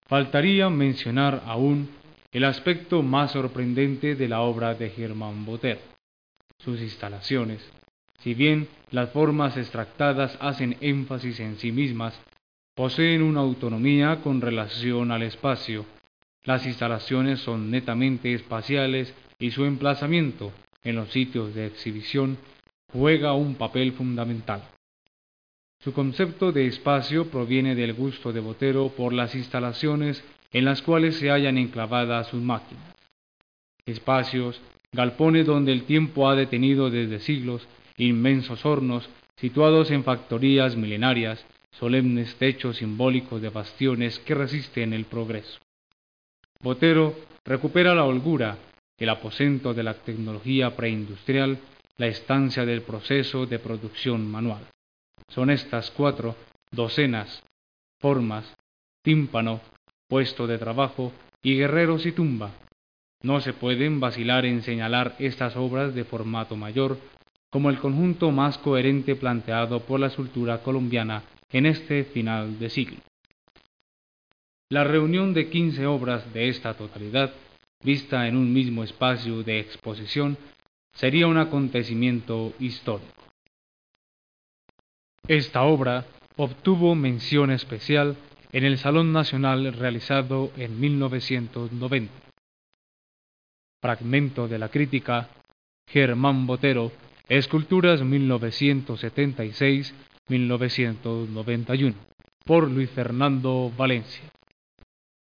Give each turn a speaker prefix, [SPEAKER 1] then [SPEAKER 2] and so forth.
[SPEAKER 1] Faltaría mencionar aún el aspecto más sorprendente de la obra de Germán Botero: sus instalaciones. Si bien las formas extractadas hacen énfasis en sí mismas, poseen una autonomía con relación al espacio. Las instalaciones son netamente espaciales y su emplazamiento en los sitios de exhibición juega un papel fundamental. Su concepto de espacio proviene del gusto de Botero por las instalaciones en las cuales se hallan enclavadas sus máquinas. Espacios, galpones donde el tiempo ha detenido desde siglos, inmensos hornos situados en factorías milenarias, solemnes techos simbólicos de bastiones que resisten el progreso. Botero recupera la holgura, el aposento de la tecnología preindustrial, la estancia del proceso de producción manual. Son estas cuatro docenas, formas, tímpano, puesto de trabajo y guerreros y tumba. No se pueden vacilar en señalar estas obras de formato mayor como el conjunto más coherente planteado por la escultura colombiana en este final de siglo. La reunión de 15 obras de esta totalidad, vista en un mismo espacio de exposición, sería un acontecimiento histórico. Esta obra obtuvo mención especial en el Salón Nacional realizado en 1990. Fragmento de la crítica: Germán Botero, Esculturas 1976-1991, por Luis Fernando Valencia.